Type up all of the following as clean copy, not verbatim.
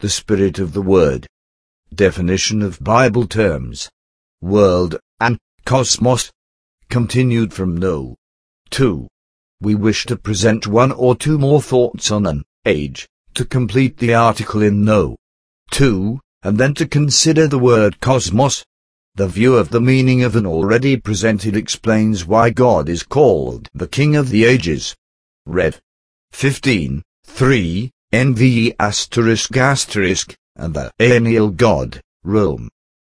the spirit of the word. Definition of Bible terms. World and cosmos. Continued from no. 2. We wish to present one or two more thoughts on an age, to complete the article in no. 2, and then to consider the word cosmos. The view of the meaning of an already presented explains why God is called the King of the Ages. Rev. 15, 3, NVE ***, and the Aeneal God, Rome.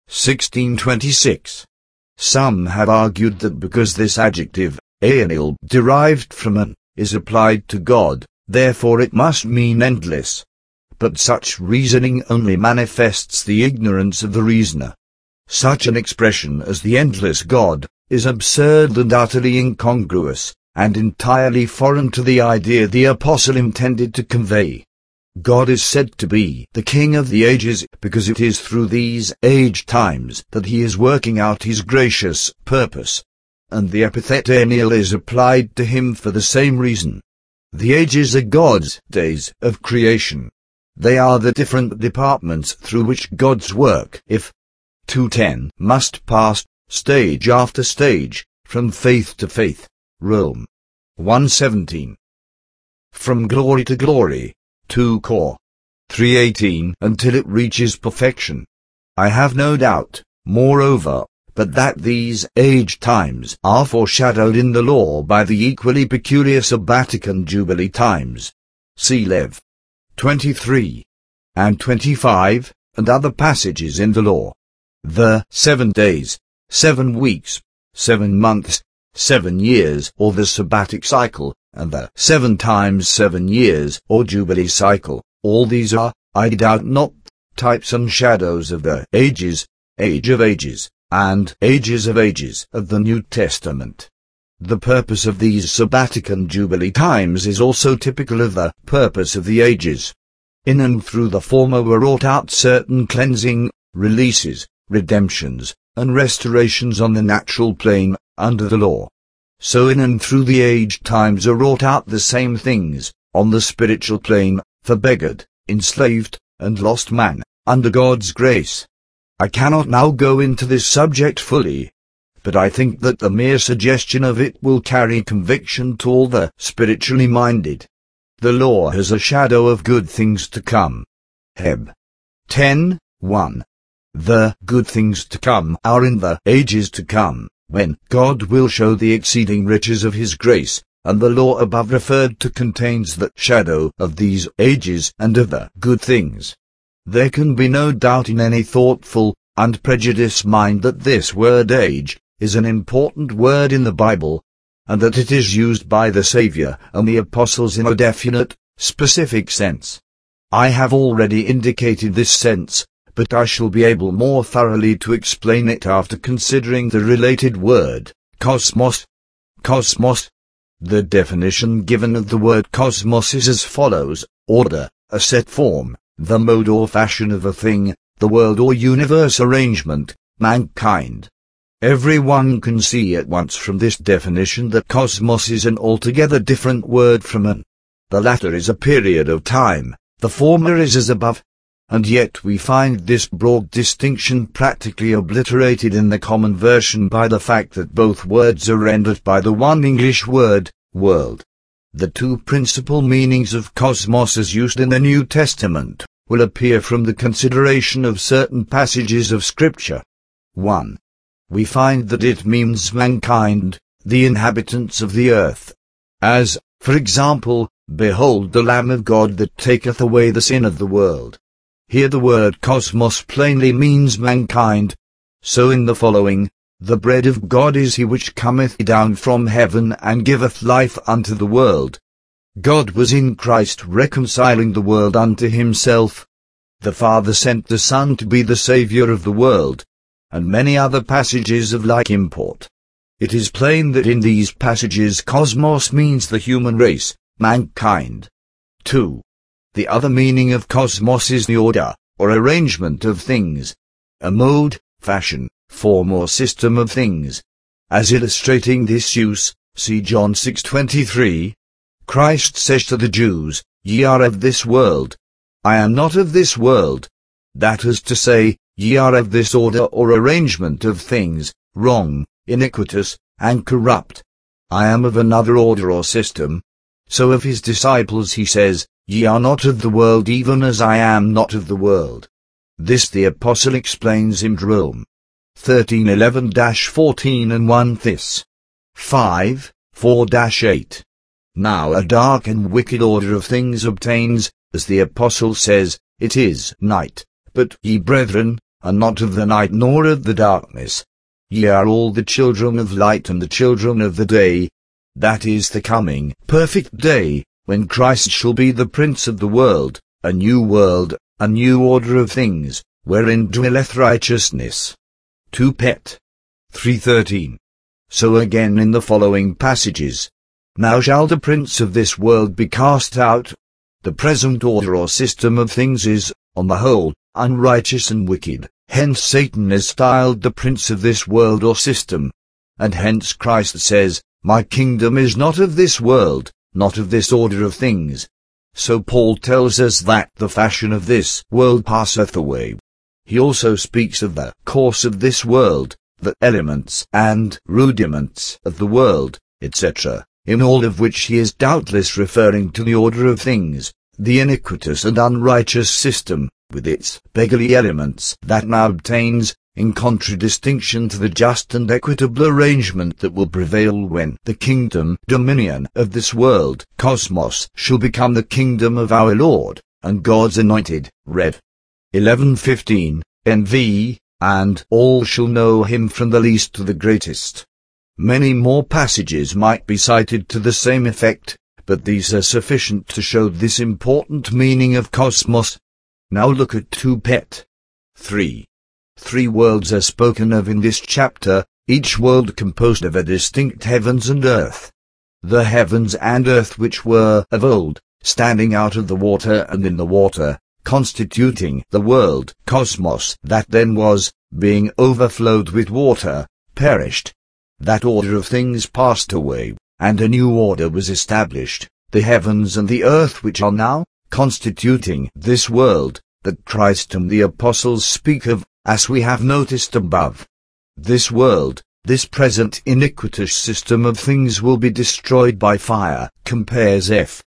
1626. Some have argued that because this adjective, aeneal, derived from an, is applied to God, therefore it must mean endless. But such reasoning only manifests the ignorance of the reasoner. Such an expression as the endless God is absurd and utterly incongruous, and entirely foreign to the idea the apostle intended to convey. God is said to be the King of the ages because it is through these age times that he is working out his gracious purpose. And the epithet aeneal is applied to him for the same reason. The ages are God's days of creation. They are the different departments through which God's work, if 2:10, must pass, stage after stage, from faith to faith. Rome. 1:17. From glory to glory. 2 Cor. 3:18, until it reaches perfection. I have no doubt, moreover, but that these age times are foreshadowed in the law by the equally peculiar sabbatic and jubilee times. See Lev. 23 and 25, and other passages in the law. The 7 days, 7 weeks, 7 months, 7 years, or the sabbatic cycle, and the 7 times 7 years, or jubilee cycle, all these are, I doubt not, types and shadows of the ages, age of ages, and ages of ages of the New Testament. The purpose of these sabbatic and jubilee times is also typical of the purpose of the ages. In and through the former were wrought out certain cleansing, releases, redemptions, and restorations on the natural plane, under the law. So in and through the age times are wrought out the same things, on the spiritual plane, for beggared, enslaved, and lost man, under God's grace. I cannot now go into this subject fully, but I think that the mere suggestion of it will carry conviction to all the spiritually minded. The law has a shadow of good things to come. Heb. 10:1. The good things to come are in the ages to come, when God will show the exceeding riches of his grace, and the law above referred to contains the shadow of these ages and of the good things. There can be no doubt in any thoughtful, unprejudiced mind that this word age is an important word in the Bible, and that it is used by the Savior and the apostles in a definite, specific sense. I have already indicated this sense, but I shall be able more thoroughly to explain it after considering the related word, cosmos. Cosmos. The definition given of the word cosmos is as follows: order, a set form, the mode or fashion of a thing, the world or universe arrangement, mankind. Everyone can see at once from this definition that cosmos is an altogether different word from an. The latter is a period of time, the former is as above. And yet we find this broad distinction practically obliterated in the common version by the fact that both words are rendered by the one English word, world. The two principal meanings of cosmos as used in the New Testament will appear from the consideration of certain passages of Scripture. 1. We find that it means mankind, the inhabitants of the earth. As, for example, behold the Lamb of God that taketh away the sin of the world. Here the word cosmos plainly means mankind. So in the following, the bread of God is he which cometh down from heaven and giveth life unto the world. God was in Christ reconciling the world unto himself. The Father sent the Son to be the Saviour of the world, and many other passages of like import. It is plain that in these passages cosmos means the human race, mankind. 2. The other meaning of cosmos is the order, or arrangement of things, a mode, fashion, form or system of things. As illustrating this use, see John 6:23. Christ says to the Jews, Ye are of this world. I am not of this world. That is to say, ye are of this order or arrangement of things, wrong, iniquitous, and corrupt. I am of another order or system. So of his disciples he says, Ye are not of the world even as I am not of the world. This the apostle explains in Rome 13:11-14 and 1 Thess. 5:4-8. Now a dark and wicked order of things obtains, as the apostle says, It is night. But ye, brethren, are not of the night nor of the darkness. Ye are all the children of light and the children of the day. That is the coming, perfect day, when Christ shall be the Prince of the world, a new order of things, wherein dwelleth righteousness. 2 Pet. 3:13. So again in the following passages. Now shall the prince of this world be cast out. The present order or system of things is, on the whole, unrighteous and wicked. Hence Satan is styled the prince of this world or system. And hence Christ says, My kingdom is not of this world, not of this order of things. So Paul tells us that the fashion of this world passeth away. He also speaks of the course of this world, the elements and rudiments of the world, etc., in all of which he is doubtless referring to the order of things, the iniquitous and unrighteous system, with its beggarly elements that now obtains, in contradistinction to the just and equitable arrangement that will prevail when the dominion of this world, cosmos, shall become the kingdom of our Lord, and God's anointed. Rev. 11:15, NV, and all shall know him from the least to the greatest. Many more passages might be cited to the same effect, but these are sufficient to show this important meaning of cosmos. Now look at 2 Pet. 3. 3 worlds are spoken of in this chapter, each world composed of a distinct heavens and earth. The heavens and earth which were of old, standing out of the water and in the water, constituting the world, cosmos, that then was, being overflowed with water, perished. That order of things passed away, and a new order was established, the heavens and the earth which are now, constituting this world, that Christ and the apostles speak of, as we have noticed above. This world, this present iniquitous system of things will be destroyed by fire, compares F.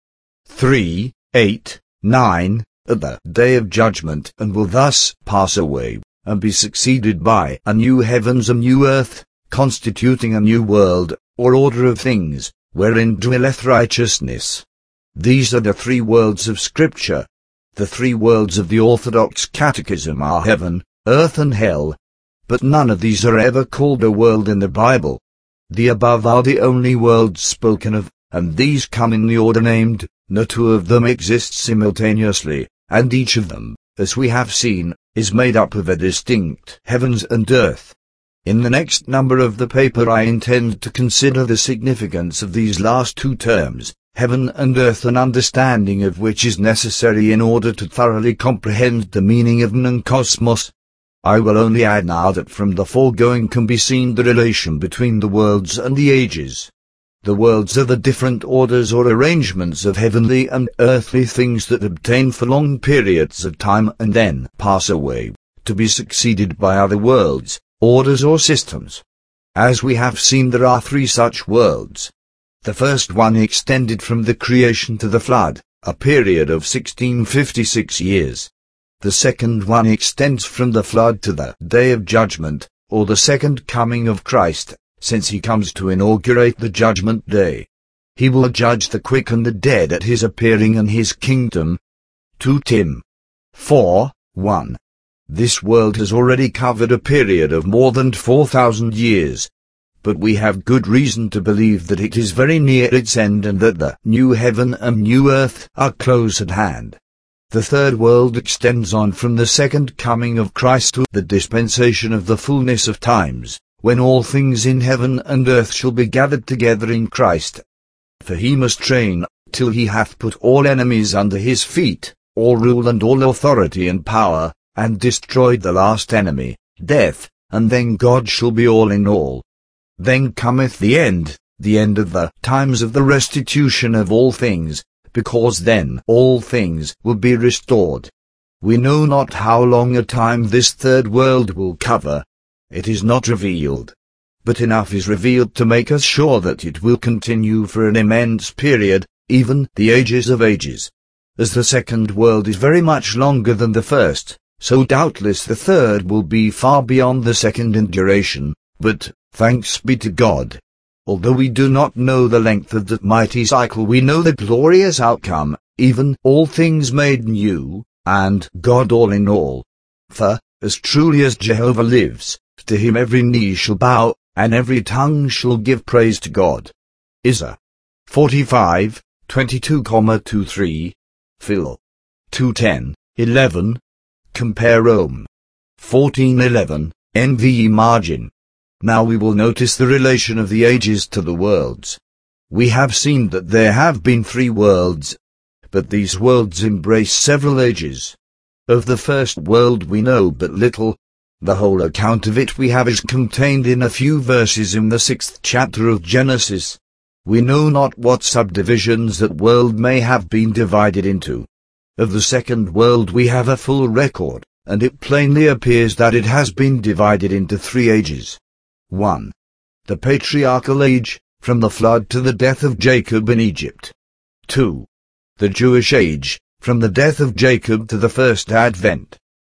3:8-9, at the day of judgment, and will thus pass away, and be succeeded by a new heavens and new earth, constituting a new world, or order of things, wherein dwelleth righteousness. These are the 3 worlds of Scripture. The 3 worlds of the Orthodox Catechism are heaven, earth and hell. But none of these are ever called a world in the Bible. The above are the only worlds spoken of, and these come in the order named. No 2 of them exist simultaneously, and each of them, as we have seen, is made up of a distinct heavens and earth. In the next number of the paper I intend to consider the significance of these last 2 terms, heaven and earth, an understanding of which is necessary in order to thoroughly comprehend the meaning of non cosmos. I will only add now that from the foregoing can be seen the relation between the worlds and the ages. The worlds are the different orders or arrangements of heavenly and earthly things that obtain for long periods of time and then pass away, to be succeeded by other worlds, orders or systems. As we have seen, there are 3 such worlds. The first one extended from the creation to the flood, a period of 1656 years. The second one extends from the flood to the day of judgment, or the second coming of Christ, since he comes to inaugurate the judgment day. He will judge the quick and the dead at his appearing in his kingdom. 2 Tim. 4:1. This world has already covered a period of more than 4,000 years. But we have good reason to believe that it is very near its end and that the new heaven and new earth are close at hand. The third world extends on from the second coming of Christ to the dispensation of the fullness of times, when all things in heaven and earth shall be gathered together in Christ. For he must reign, till he hath put all enemies under his feet, all rule and all authority and power, and destroyed the last enemy, death, and then God shall be all in all. Then cometh the end of the times of the restitution of all things, because then all things will be restored. We know not how long a time this third world will cover. It is not revealed. But enough is revealed to make us sure that it will continue for an immense period, even the ages of ages. As the second world is very much longer than the first, so doubtless the third will be far beyond the second in duration, but, thanks be to God, although we do not know the length of that mighty cycle, we know the glorious outcome, even all things made new, and God all in all. For, as truly as Jehovah lives, to him every knee shall bow, and every tongue shall give praise to God. Isaiah 45, 22,23, Phil 2:10, 11. Compare Rome 14:11, NVE margin. Now we will notice the relation of the ages to the worlds. We have seen that there have been 3 worlds, but these worlds embrace several ages. Of the first world we know but little. The whole account of it we have is contained in a few verses in the 6th chapter of Genesis. We know not what subdivisions that world may have been divided into. Of the second world we have a full record, and it plainly appears that it has been divided into 3 ages. 1. The patriarchal age, from the flood to the death of Jacob in Egypt. 2. The Jewish age, from the death of Jacob to the first advent.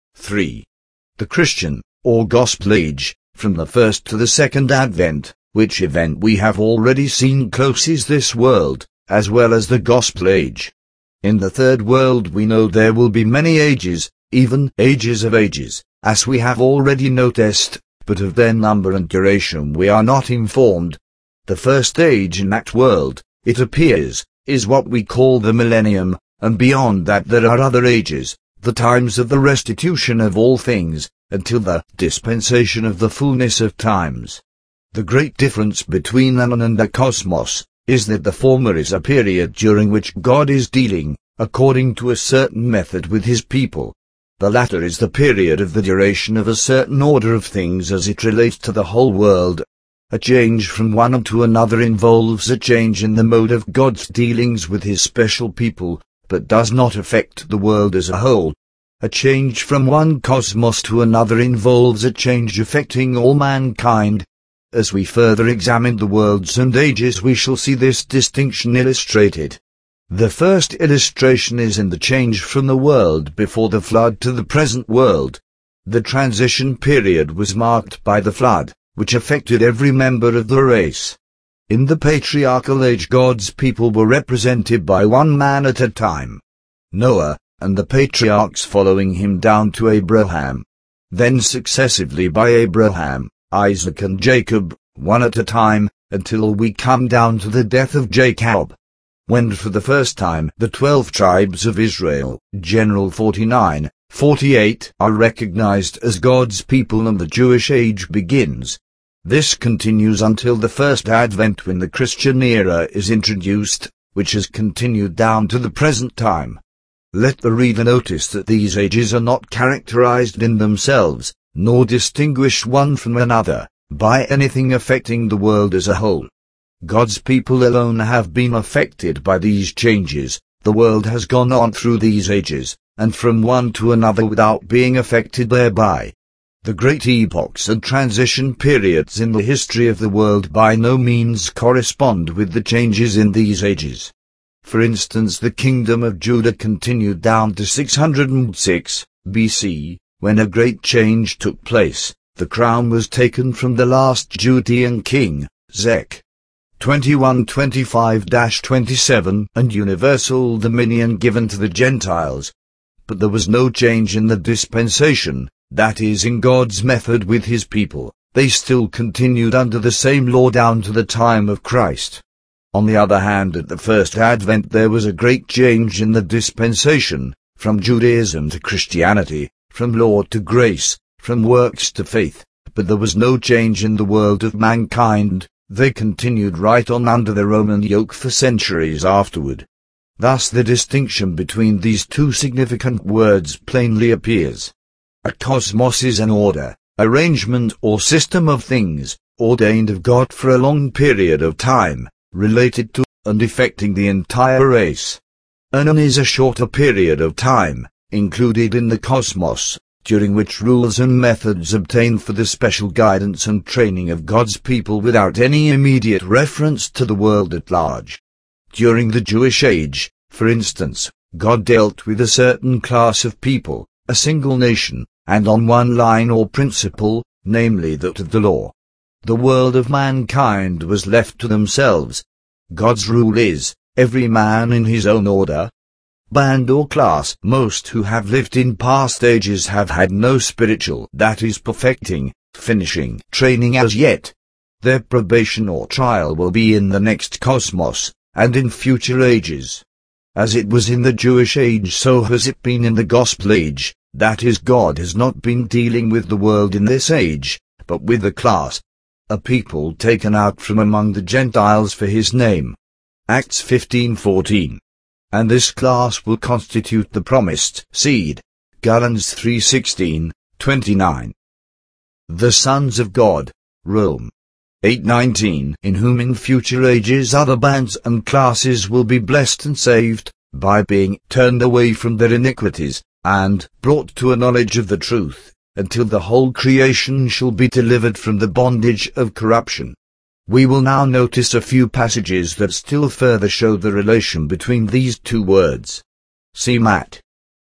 3. The Christian, or Gospel age, from the first to the second advent, which event we have already seen closes this world, as well as the Gospel age. In the third world we know there will be many ages, even ages of ages, as we have already noticed, but of their number and duration we are not informed. The first age in that world, it appears, is what we call the millennium, and beyond that there are other ages, the times of the restitution of all things, until the dispensation of the fullness of times. The great difference between Anon and the cosmos is that the former is a period during which God is dealing, according to a certain method with his people. The latter is the period of the duration of a certain order of things as it relates to the whole world. A change from one to another involves a change in the mode of God's dealings with his special people, but does not affect the world as a whole. A change from one cosmos to another involves a change affecting all mankind. As we further examine the worlds and ages we shall see this distinction illustrated. The first illustration is in the change from the world before the flood to the present world. The transition period was marked by the flood, which affected every member of the race. In the patriarchal age God's people were represented by one man at a time, Noah, and the patriarchs following him down to Abraham. Then successively by Abraham, Isaac and Jacob, one at a time, until we come down to the death of Jacob, when for the first time the 12 tribes of Israel, General 49, 48, are recognized as God's people and the Jewish age begins. This continues until the first advent when the Christian era is introduced, which has continued down to the present time. Let the reader notice that these ages are not characterized in themselves, nor distinguish one from another, by anything affecting the world as a whole. God's people alone have been affected by these changes. The world has gone on through these ages, and from one to another without being affected thereby. The great epochs and transition periods in the history of the world by no means correspond with the changes in these ages. For instance, the kingdom of Judah continued down to 606 BC, when a great change took place. The crown was taken from the last Judean king, Zech. 21:25-27, and universal dominion given to the Gentiles. But there was no change in the dispensation, that is, in God's method with his people. They still continued under the same law down to the time of Christ. On the other hand, at the first advent there was a great change in the dispensation, from Judaism to Christianity, from law to grace, from works to faith, but there was no change in the world of mankind. They continued right on under the Roman yoke for centuries afterward. Thus the distinction between these two significant words plainly appears. A cosmos is an order, arrangement or system of things, ordained of God for a long period of time, related to and affecting the entire race. Aeon is a shorter period of time, included in the cosmos, during which rules and methods obtain for the special guidance and training of God's people without any immediate reference to the world at large. During the Jewish age, for instance, God dealt with a certain class of people, a single nation, and on one line or principle, namely that of the law. The world of mankind was left to themselves. God's rule is, every man in his own order, band or class. Most who have lived in past ages have had no spiritual, that is perfecting, finishing, training as yet. Their probation or trial will be in the next cosmos, and in future ages. As it was in the Jewish age, so has it been in the Gospel age, that is, God has not been dealing with the world in this age, but with a class, a people taken out from among the Gentiles for his name. Acts 15:14. And this class will constitute the promised seed. Galatians 3:16-29. The sons of God, Rome 8:19, in whom in future ages other bands and classes will be blessed and saved, by being turned away from their iniquities, and brought to a knowledge of the truth, until the whole creation shall be delivered from the bondage of corruption. We will now notice a few passages that still further show the relation between these two words. See Matt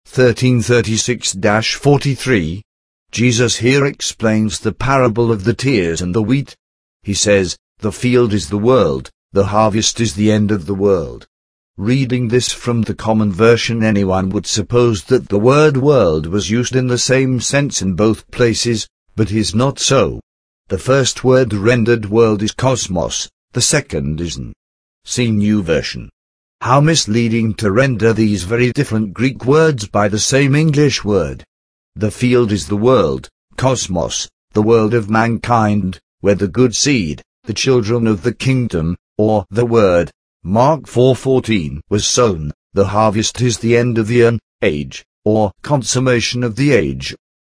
13:36-43. Jesus here explains the parable of the tares and the wheat. He says, "The field is the world, the harvest is the end of the world." Reading this from the Common Version, anyone would suppose that the word world was used in the same sense in both places, but is not so. The first word rendered world is cosmos, the second isn't. See New Version. How misleading to render these very different Greek words by the same English word. The field is the world, cosmos, the world of mankind, where the good seed, the children of the kingdom, or the word, Mark 4:14, was sown. The harvest is the end of the age, or consummation of the age.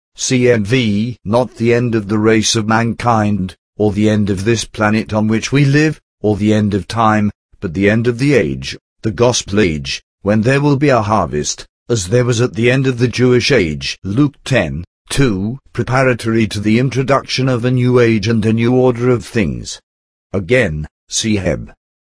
CNV, not the end of the race of mankind, or the end of this planet on which we live, or the end of time, but the end of the age, the gospel age, when there will be a harvest, as there was at the end of the Jewish age. Luke 10:2, preparatory to the introduction of a new age and a new order of things. Again, see Heb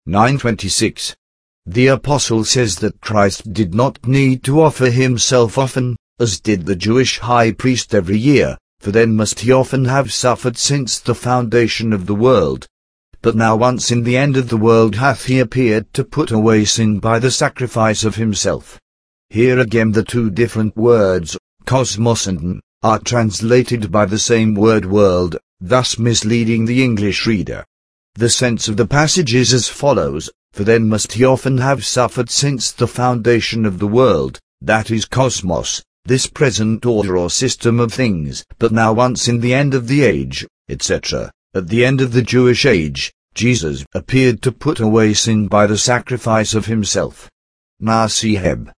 9:26. The apostle says that Christ did not need to offer himself often, as did the Jewish high priest every year, for then must he often have suffered since the foundation of the world. But now once in the end of the world hath he appeared to put away sin by the sacrifice of himself. Here again the two different words, cosmos and are translated by the same word world, thus misleading the English reader. The sense of the passage is as follows, for then must he often have suffered since the foundation of the world, that is cosmos, this present order or system of things, but now once in the end of the age, etc., at the end of the Jewish age, Jesus appeared to put away sin by the sacrifice of himself. Now see Heb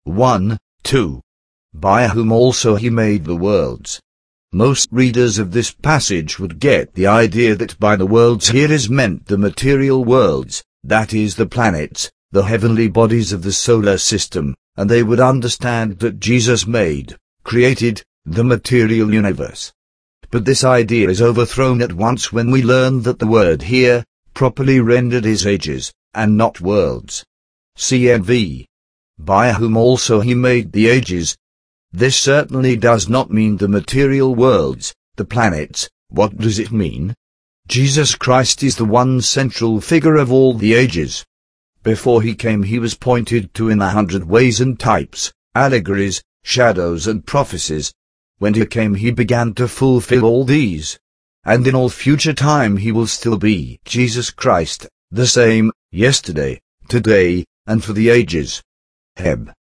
1:2. By whom also he made the worlds. Most readers of this passage would get the idea that by the worlds here is meant the material worlds, that is the planets, the heavenly bodies of the solar system, and they would understand that Jesus created, the material universe. But this idea is overthrown at once when we learn that the word here, properly rendered, is ages, and not worlds. CNV. By whom also he made the ages. This certainly does not mean the material worlds, the planets. What does it mean? Jesus Christ is the one central figure of all the ages. Before he came he was pointed to in 100 ways and types, allegories, shadows and prophecies. When he came he began to fulfill all these. And in all future time he will still be Jesus Christ, the same, yesterday, today, and for the ages. Heb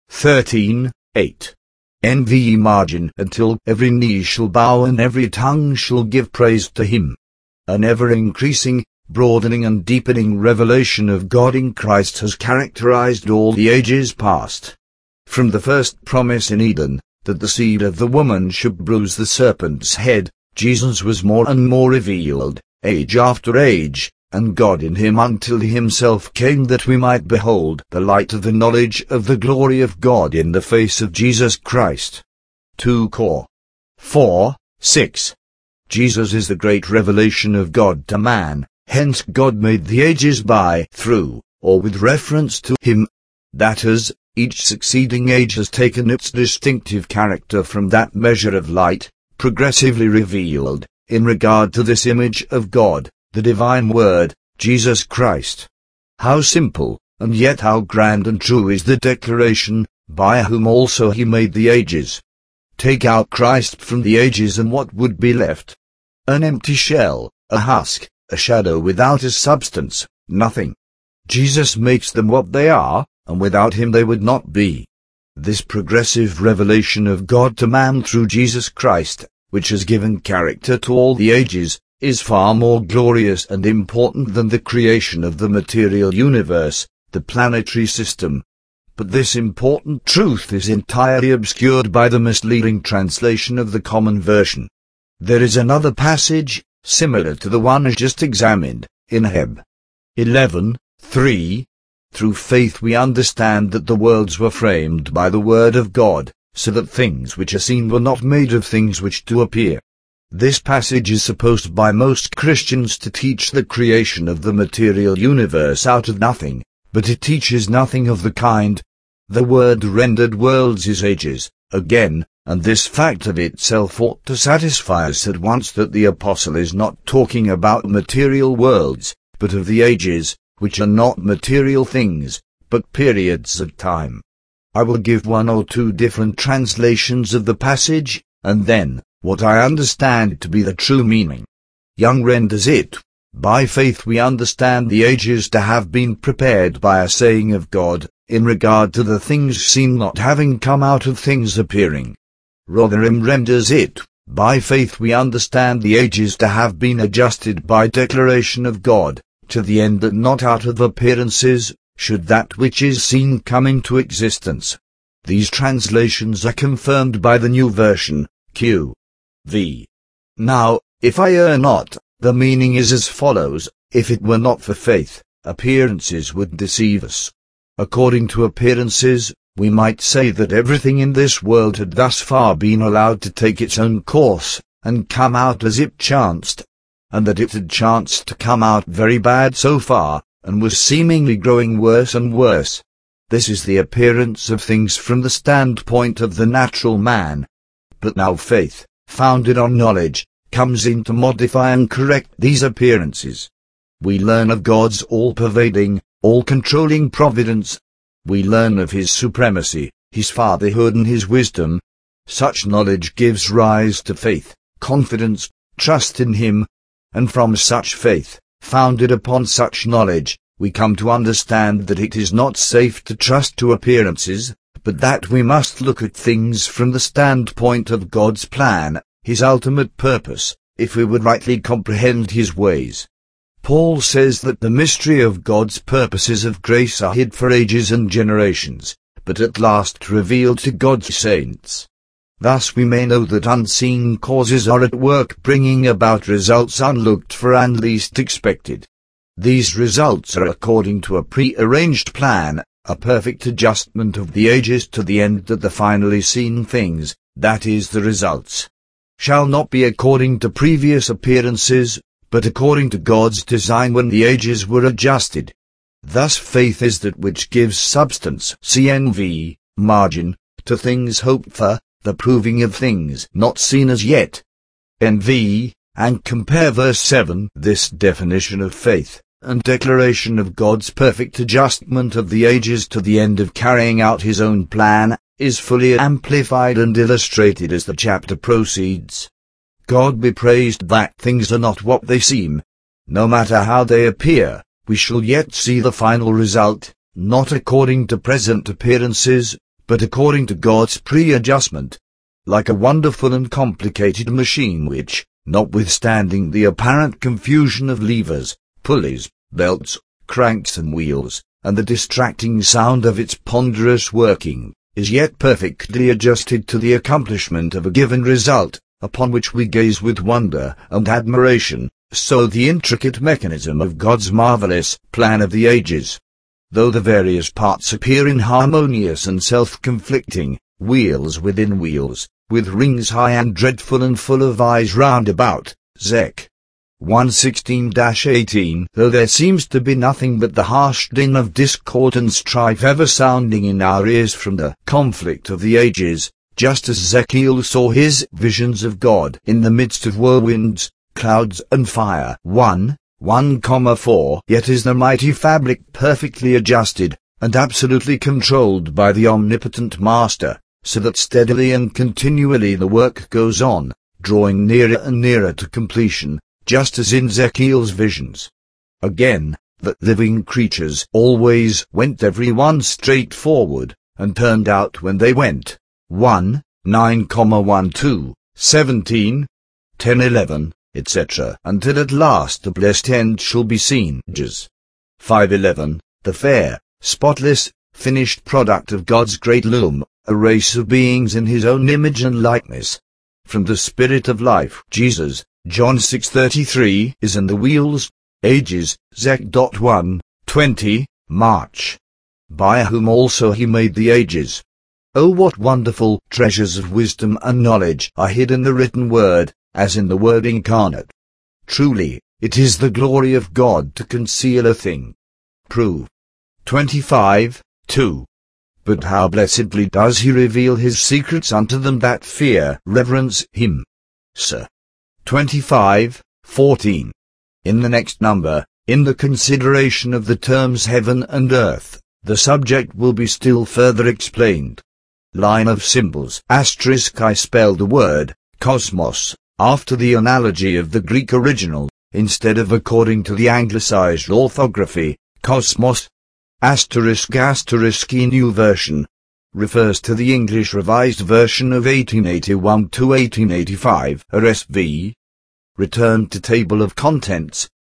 13:8. NVE margin, until every knee shall bow and every tongue shall give praise to him. An ever-increasing, broadening and deepening revelation of God in Christ has characterized all the ages past. From the first promise in Eden, that the seed of the woman should bruise the serpent's head, Jesus was more and more revealed, age after age, and God in him until he himself came that we might behold the light of the knowledge of the glory of God in the face of Jesus Christ. 2 Cor. 4, 6. Jesus is the great revelation of God to man, hence God made the ages by, through, or with reference to him. That is, each succeeding age has taken its distinctive character from that measure of light, progressively revealed, in regard to this image of God, the divine Word, Jesus Christ. How simple, and yet how grand and true is the declaration, by whom also he made the ages. Take out Christ from the ages and what would be left? An empty shell, a husk, a shadow without a substance, nothing. Jesus makes them what they are, and without him they would not be. This progressive revelation of God to man through Jesus Christ, which has given character to all the ages, is far more glorious and important than the creation of the material universe, the planetary system. But this important truth is entirely obscured by the misleading translation of the common version. There is another passage, similar to the one just examined, in Heb. 11:3. Through faith we understand that the worlds were framed by the word of God, so that things which are seen were not made of things which do appear. This passage is supposed by most Christians to teach the creation of the material universe out of nothing, but it teaches nothing of the kind. The word rendered worlds is ages, again, and this fact of itself ought to satisfy us at once that the apostle is not talking about material worlds, but of the ages, which are not material things, but periods of time. I will give one or two different translations of the passage, and then, what I understand to be the true meaning. Young renders it, by faith we understand the ages to have been prepared by a saying of God, in regard to the things seen not having come out of things appearing. Rotherham renders it, by faith we understand the ages to have been adjusted by declaration of God, to the end that not out of appearances, should that which is seen come into existence. These translations are confirmed by the New Version, Q.V. Now, if I err not, the meaning is as follows: if it were not for faith, appearances would deceive us. According to appearances, we might say that everything in this world had thus far been allowed to take its own course, and come out as it chanced, and that it had chanced to come out very bad so far, and was seemingly growing worse and worse. This is the appearance of things from the standpoint of the natural man. But now faith, founded on knowledge, comes in to modify and correct these appearances. We learn of God's all-pervading, all-controlling providence. We learn of his supremacy, his fatherhood and his wisdom. Such knowledge gives rise to faith, confidence, trust in him. And from such faith, founded upon such knowledge, we come to understand that it is not safe to trust to appearances, but that we must look at things from the standpoint of God's plan, his ultimate purpose, if we would rightly comprehend his ways. Paul says that the mystery of God's purposes of grace are hid for ages and generations, but at last revealed to God's saints. Thus we may know that unseen causes are at work bringing about results unlooked for and least expected. These results are according to a pre-arranged plan, a perfect adjustment of the ages to the end that the finally seen things, that is the results, shall not be according to previous appearances, but according to God's design when the ages were adjusted. Thus faith is that which gives substance, CNV, margin, to things hoped for, the proving of things not seen as yet. NV, and compare verse 7. This definition of faith, and declaration of God's perfect adjustment of the ages to the end of carrying out his own plan, is fully amplified and illustrated as the chapter proceeds. God be praised that things are not what they seem. No matter how they appear, we shall yet see the final result, not according to present appearances, but according to God's pre-adjustment. Like a wonderful and complicated machine which, notwithstanding the apparent confusion of levers, pulleys, belts, cranks and wheels, and the distracting sound of its ponderous working, is yet perfectly adjusted to the accomplishment of a given result, upon which we gaze with wonder and admiration, so the intricate mechanism of God's marvelous plan of the ages. Though the various parts appear inharmonious and self-conflicting, wheels within wheels, with rings high and dreadful and full of eyes round about, Zech 1:16-18. Though there seems to be nothing but the harsh din of discord and strife ever sounding in our ears from the conflict of the ages, just as Ezekiel saw his visions of God in the midst of whirlwinds, clouds and fire. 1:4. Yet is the mighty fabric perfectly adjusted, and absolutely controlled by the omnipotent Master, so that steadily and continually the work goes on, drawing nearer and nearer to completion, just as in Ezekiel's visions. Again, that living creatures always went every one straight forward, and turned out when they went. 1:9,12, 17, 10:11, etc. Until at last the blessed end shall be seen. Judges 5:11, the fair, spotless, finished product of God's great loom, a race of beings in his own image and likeness. From the Spirit of life, Jesus, John 6:33, is in the wheels, ages, Zech 1:20, March. By whom also he made the ages. Oh, what wonderful treasures of wisdom and knowledge are hid in the written word, as in the Word incarnate. Truly, it is the glory of God to conceal a thing. Prove 25:2. But how blessedly does he reveal his secrets unto them that fear, reverence him. Sir. 25:14. In the next number, in the consideration of the terms heaven and earth, the subject will be still further explained. Line of symbols. Asterisk I spell the word, cosmos, after the analogy of the Greek original, instead of according to the anglicized orthography, cosmos. Asterisk New Version refers to the English Revised Version of 1881 to 1885, RSV. Return to Table of Contents,